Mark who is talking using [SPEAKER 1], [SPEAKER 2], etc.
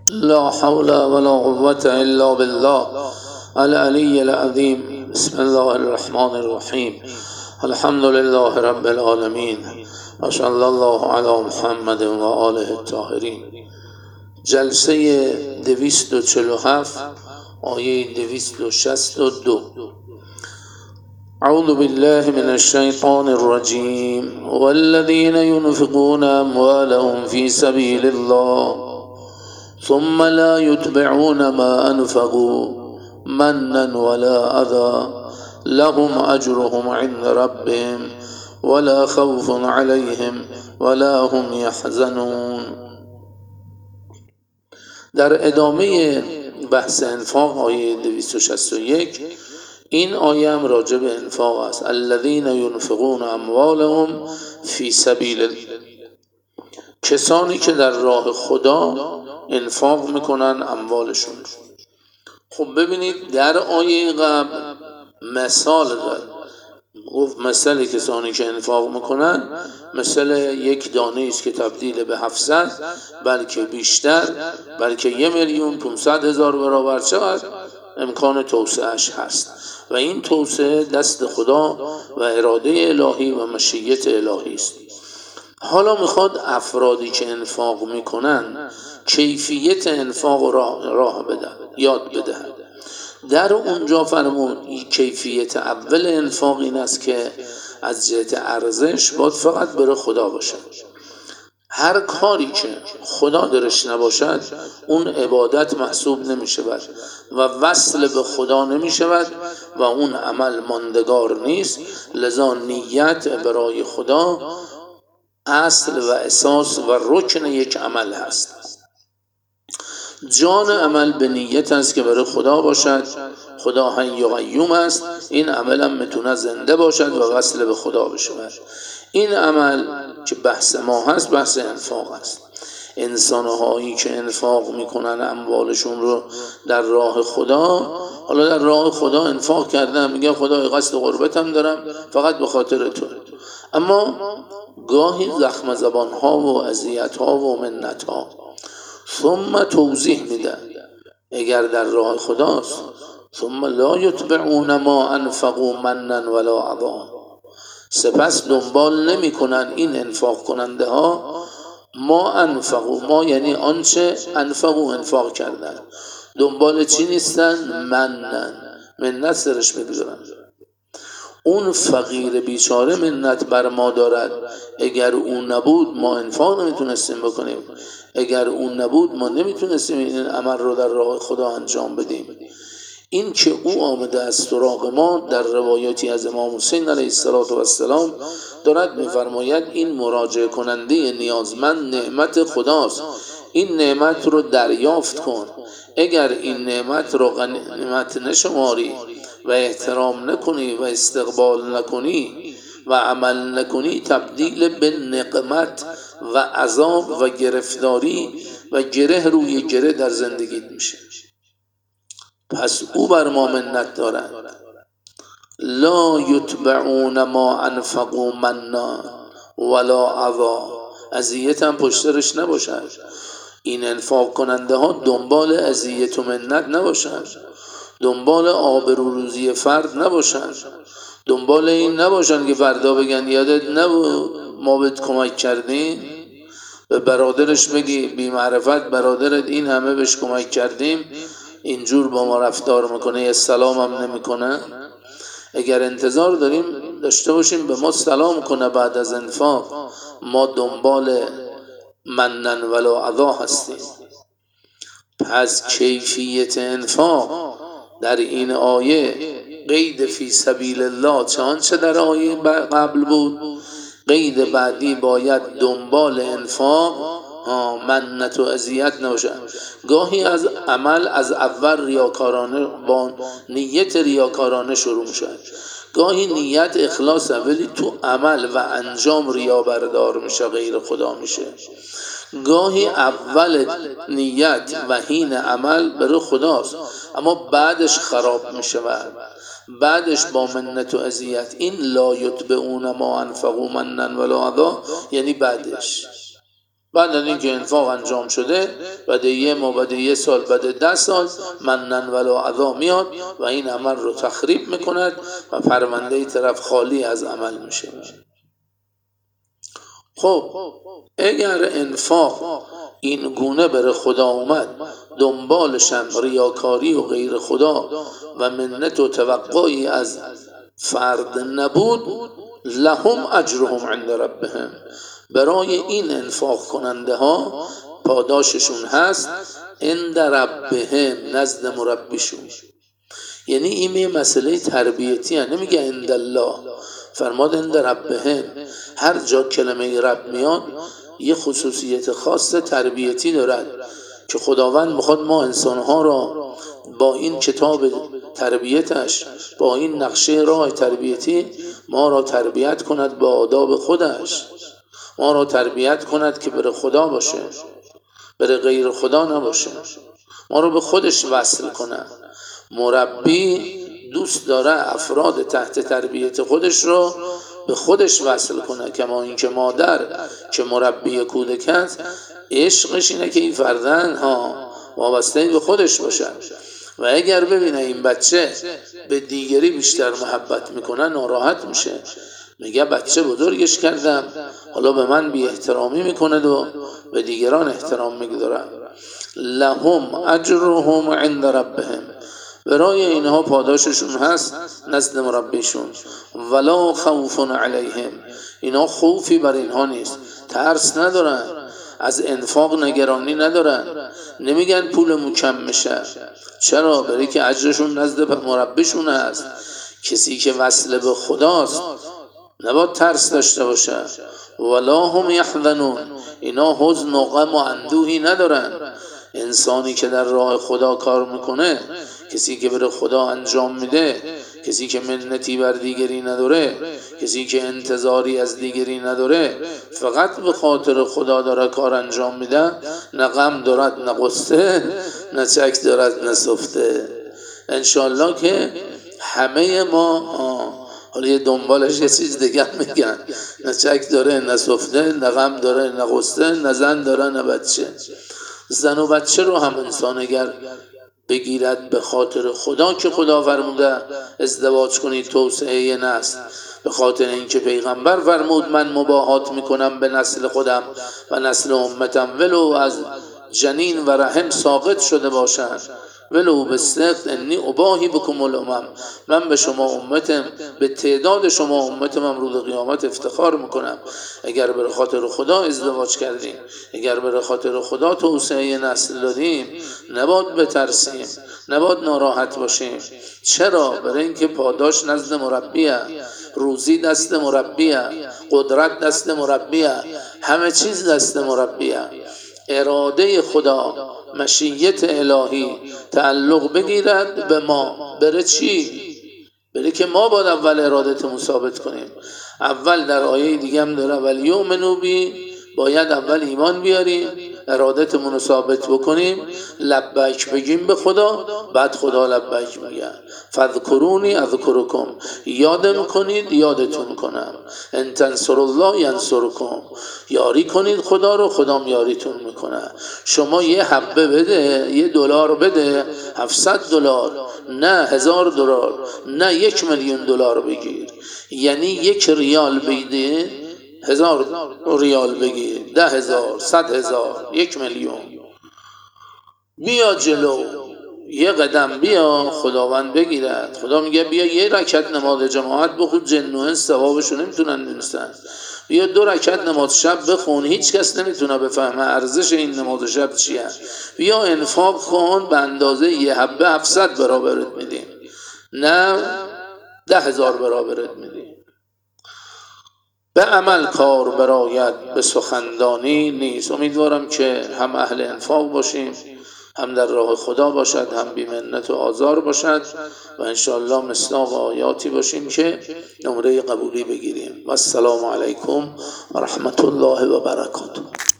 [SPEAKER 1] لا حول ولا قوة إلا بالله العلي العظيم. بسم الله الرحمن الرحيم. الحمد لله رب العالمين وصلى الله على محمد و آله الطاهرین. جلسه 247 آیه 262. أعوذ بالله من الشيطان الرجيم. والذين ينفقون أموالهم في سبيل الله ثم لا يتبعون ما أنفقوا منا ولا أذى لهم أجرهم عند ربهم ولا خوف عليهم ولا هم يحزنون. در ادامه بحث انفاق آیه 261 این آیه هم راجع به انفاق است. الذين ينفقون اموالهم فی سبیل، کسانی که در راه خدا انفاق میکنن اموالشون. خب ببینید در آیه قبل مثال داد، گفت مثل کسانی که انفاق میکنن مثل یک دانه است که تبدیل به 700 بلکه بیشتر، بلکه 1,500,000 برابر چقدر امکان توسعهش هست و این توسعه دست خدا و اراده الهی و مشیت الهی است. حالا میخواد افرادی که انفاق میکنن کیفیت انفاق راه بدن، یاد بدهد. در اونجا فرمود کیفیت اول انفاق این است که از جهت ارزش باید فقط برای خدا باشد. هر کاری که خدا درش نباشد اون عبادت محسوب نمی شود و وصل به خدا نمی شود و اون عمل ماندگار نیست. لذا نیت برای خدا اصل و اساس و رکن یک عمل هست. جان عمل به نیت است که برای خدا باشد. خدا حی و قیوم است، این عمل هم میتونه زنده باشد و وصل به خدا بشود. این عمل که بحث ما هست بحث انفاق است. انسانهایی که انفاق میکنن اموالشون رو در راه خدا، حالا در راه خدا انفاق کردن، میگه خدا قصد قربتم دارم فقط به خاطر تو، اما گاهی زخم زبان ها و اذیت ها و منت ها. ثم توضیح میده اگر در راه خداست ثم لا یتبعون ما انفقوا منا ولا عذا، سپس دنبال نمی کنن این انفاق کننده ها ما انفقوا، ما یعنی آنچه انفقوا انفاق کردن، دنبال چی نیستن؟ منت سرش بگذارن. اون فقیر بیچاره منت بر ما دارد، اگر اون نبود ما انفاق نمیتونستیم بکنیم، اگر اون نبود ما نمیتونستیم این عمل رو در راه خدا انجام بدیم. این که او آمده از سراغ ما در روایاتی از امام حسین علیه السلام دارد میفرماید این مراجعه کننده نیازمند نعمت خداست، این نعمت رو دریافت کن. اگر این نعمت رو غنیمت نشماری و احترام نکنی و استقبال نکنی و عمل نکنی، تبدیل به نقمت و عذاب و گرفتاری و گره روی گره در زندگیت میشه. پس او بر ما منت دارد. لا یتبعون ما انفقوا منا ولا عذا، اذیت هم پشترش نباشد. این انفاق کننده ها دنبال اذیت و منت نباشد، دنبال آبروریزی فرد نباشن، دنبال این نباشن که فردا بگن یادت نبود ما بهت کمک کردیم، به برادرش بگی بی معرفت برادرت این همه بهش کمک کردیم اینجور با ما رفتار میکنه، یه سلام هم نمیکنه. اگر انتظار داشته باشیم به ما سلام کنه بعد از انفاق، ما دنبال منن ولا عذا هستیم. پس کیفیت انفاق در این آیه قید فی سبیل الله چه در آیه قبل بود، قید بعدی باید دنبال انفاق منت و اذیت نباشد. گاهی از عمل از اول ریاکارانه با نیت ریاکارانه شروع میشد، گاهی نیت اخلاص ولی تو عمل و انجام ریا بردار میشه، غیر خدا میشه. گاهی اول نیت و حین عمل برای خداست اما بعدش خراب میشه و بعدش با منت و اذیت. این لا یتبعون ما انفقوا منا ولا عذا یعنی بعدش بعد از اینکه انفاق انجام شده بعد یه ماه، بعد یه سال، بعد 10 سال منن ولا عذا میاد و این عمل رو تخریب میکند و پرونده طرف خالی از عمل میشه. خب اگر انفاق این گونه بر خدا اومد، دنبالشم ریاکاری و غیر خدا و منت و توقعی از فرد نبود، لهم اجرهم عند ربهم، برای این انفاق کننده ها پاداششون هست عند ربهم، نزد مربیشون. یعنی این یه مسئله تربیتی هست، نمیگه عند الله، فرماد عند ربهم. هر جا کلمه رب میاد یه خصوصیت خاص تربیتی دارد که خداوند میخواد ما انسانها را با این کتاب تربیتش، با این نقشه راه تربیتی ما را تربیت کند با آداب خودش، ما را تربیت کند که بر خدا باشه، بر غیر خدا نباشه، ما رو به خودش وصل کنه. مربی دوست داره افراد تحت تربیت خودش رو به خودش وصل کنه، کما اینکه مادر که مربی کودک است عشقش اینه که این فرزند وابسته به خودش باشن و اگر ببینه این بچه به دیگری بیشتر محبت میکنه ناراحت میشه، میگه بچه بزرگش کردم حالا به من بی احترامی میکنه و به دیگران احترام میگذارم. لهم اجرهم عند ربهم، برای اینها پاداششون هست نزد مربیشون. ولا خوف علیهم، اینها خوفی بر اینها نیست، ترس ندارن، از انفاق نگرانی ندارن، نمیگن پولمون کم میشه. چرا؟ برای که اجرشون نزد مربیشون هست. کسی که وصل به خداست نباید ترس داشته باشه. ولا هم یحزنون، اینا حزن و غم و اندوهی ندارن. انسانی که در راه خدا کار میکنه، کسی که بر خدا انجام میده، کسی که منتی بر دیگری نداره، کسی که انتظاری از دیگری نداره، فقط به خاطر خدا داره کار انجام میده، نه غم دارد نه غصه، نه چک دارد نه سفته. انشالله که همه ما حالا یه دنبالش یه چیز دیگه میگن، نه چک داره نه سفته، نه غم داره نه غصه، نه زن داره نه بچه. زن و بچه رو هم انسان اگر بگیرد به خاطر خدا که خدا فرموده ازدواج کنید توسعه نسل، به خاطر اینکه پیغمبر فرمود من مباهات میکنم به نسل خودم و نسل امتم ولو از جنین و رحم ساقط شده باشند، ولو بسقط انی اباهی بکم الامم، من به شما امتم، به تعداد شما امتم روز قیامت افتخار میکنم. اگر به خاطر خدا ازدواج کردیم، اگر به خاطر خدا توسعه نسل دادیم، نباید بترسیم، نباید ناراحت باشیم. چرا؟ برای اینکه پاداش نزد مربیه، روزی دست مربیه، قدرت دست مربیه، همه چیز دست مربیه. اراده خدا، مشیت الهی تعلق بگیرد به ما، بره چی؟ بره که ما باید اول ارادتمون ثابت کنیم. اول در آیه دیگه هم داره ولی یؤمنوا بی، باید اول ایمان بیاریم، ارادتمون رو ثابت بکنیم، لبیک بگیم به خدا، بعد خدا لبیک میگه. فذکرونی اذکرکم، یادم کنید یادتون کنم. ان تنصروا الله ینصرکم، یاری کنید خدا رو، خدام یاریتون میکنه. شما یه حبه بده، یه دلار بده، 700 دلار نه 1000 دلار نه 1 میلیون دلار بگیر، یعنی 1 ریال بده 1000 ریال بگیر، 10,000 100,000 1 میلیون. بیا جلو، یه قدم بیا، خداوند بگیرد. خدا میگه بیا یه رکعت نماز جماعت بخون، جن و انس ثوابشو نمیتونن بنویسن. بیا 2 رکعت نماز شب بخون، هیچ کس نمیتونه بفهمه ارزش این نماز شب چیه. بیا انفاق کن، به اندازه یه حبه 700 برابرت میدیم، نه 10,000 برابرت میدیم. به عمل کار برآید، به سخندانی نیست. امیدوارم که هم اهل انفاق باشیم، هم در راه خدا باشد، هم بی منت و آزار باشد و انشاءالله مصداق آیاتی باشیم که نمره قبولی بگیریم. و السلام علیکم و رحمت الله و برکاته.